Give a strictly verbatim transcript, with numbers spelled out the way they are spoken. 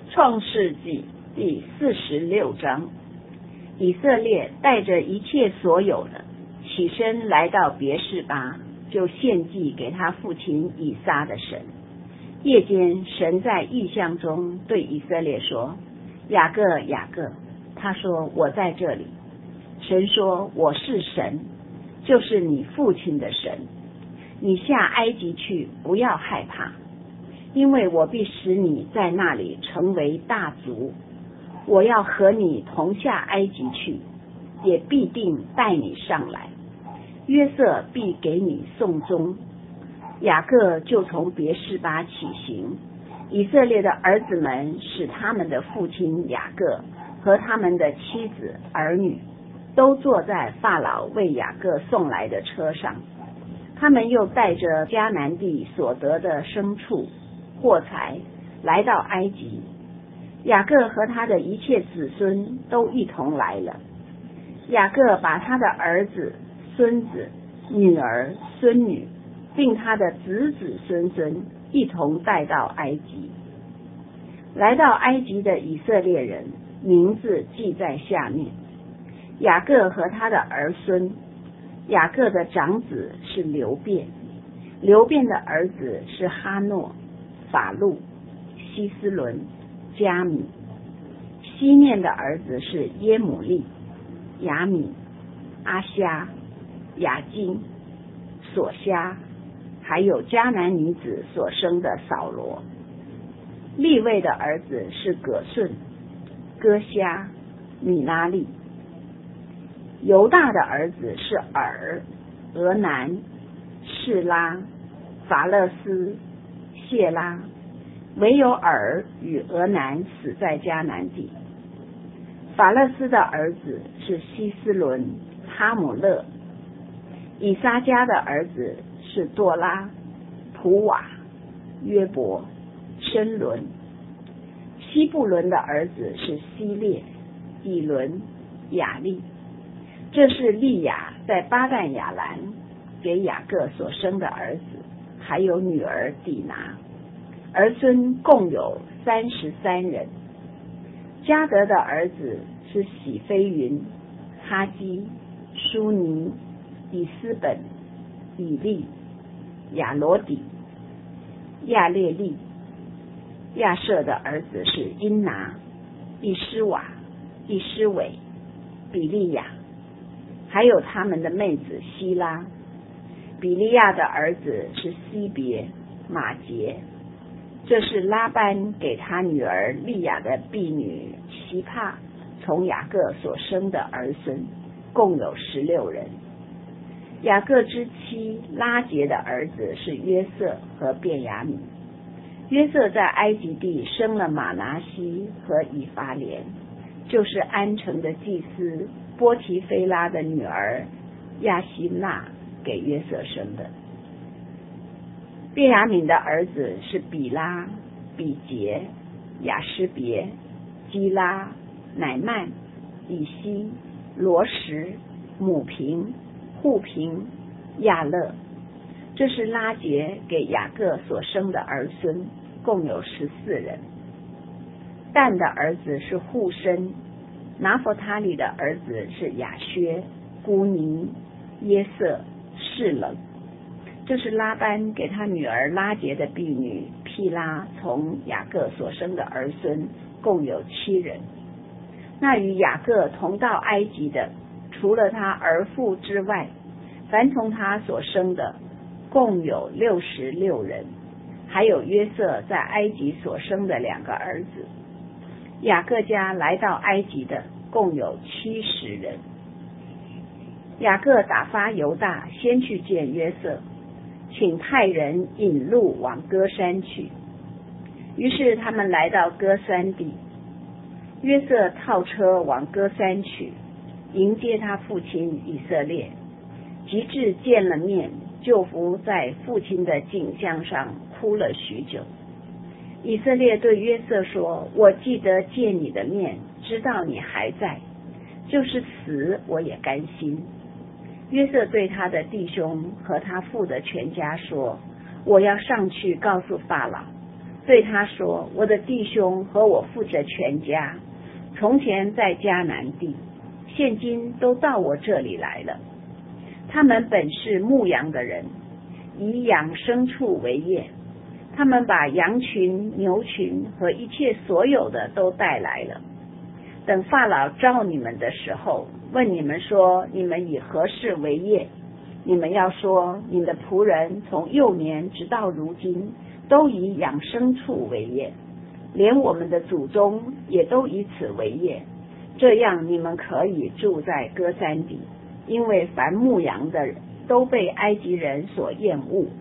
创世纪第四十六章，以色列带着一切所有的起身来到别是巴，就献祭给他父亲以撒的神。夜间，神在异象中对以色列说：雅各，雅各。他说：我在这里。神说：我是神，就是你父亲的神。你下埃及去，不要害怕，因为我必使你在那里成为大族。我要和你同下埃及去，也必定带你上来。约瑟必给你送终。雅各就从别是巴起行，以色列的儿子们使他们的父亲雅各和他们的妻子儿女都坐在法老为雅各送来的车上。他们又带着迦南地所得的牲畜货财来到埃及。雅各和他的一切子孙都一同来了。雅各把他的儿子、孙子、女儿、孙女并他的子子孙孙一同带到埃及。来到埃及的以色列人名字记在下面：雅各和他的儿孙。雅各的长子是流便，流便的儿子是哈诺、法路、希斯伦、加米。西念的儿子是耶母利、雅米、阿虾、雅金、索虾，还有迦南女子所生的扫罗。利未的儿子是葛顺、哥虾、米拉利。犹大的儿子是尔、俄南、示拉、法勒斯、谢拉，唯有尔与俄南死在迦南地。法勒斯的儿子是希斯伦、哈姆勒。以撒家的儿子是多拉、普瓦、约伯、申伦。西布伦的儿子是希列、以伦、雅利。这是利亚在巴旦亚兰给雅各所生的儿子，还有女儿底拿，儿孙共有三十三人。迦得的儿子是喜非云、哈基、舒尼、以斯本、以利、亚罗底、亚列利。亚舍的儿子是因拿、以施瓦、以施伟、比利亚，还有他们的妹子希拉。比利亚的儿子是西别、马杰。这是拉班给他女儿利亚的婢女希帕从雅各所生的儿孙，共有十六人。雅各之妻拉结的儿子是约瑟和便雅悯。约瑟在埃及地生了马拿西和以法莲，就是安城的祭司波提菲拉的女儿亚希娜给约瑟生的。便雅悯的儿子是比拉、比杰、雅施别、基拉、乃曼、以西、罗什、母平、户平、亚勒。这是拉结给雅各所生的儿孙，共有十四人。但的儿子是户申。拿弗他利的儿子是亚薛、孤尼、耶色、示冷。这是拉班给他女儿拉结的婢女毗拉从雅各所生的儿孙，共有七人。那与雅各同到埃及的，除了他儿妇之外，凡从他所生的，共有六十六人，还有约瑟在埃及所生的两个儿子。雅各家来到埃及的共有七十人。雅各打发犹大先去见约瑟，请派人引路往歌珊去。于是他们来到歌珊地，约瑟套车往歌珊去，迎接他父亲以色列。及至见了面，就伏在父亲的颈项上哭了许久。以色列对约瑟说：我记得见你的面，知道你还在，就是死我也甘心。约瑟对他的弟兄和他父的全家说：我要上去告诉法老， 对他说：我的弟兄和我父着全家，从前在迦南地，现今都到我这里来了。他们本是牧羊的人，以养牲畜为业。他们把羊群、牛群和一切所有的都带来了。等法老召你们的时候，问你们说：你们以何事为业？你们要说：你的仆人从幼年直到如今，都以养牲畜为业，连我们的祖宗也都以此为业。这样你们可以住在歌珊地，因为凡牧羊的人都被埃及人所厌恶。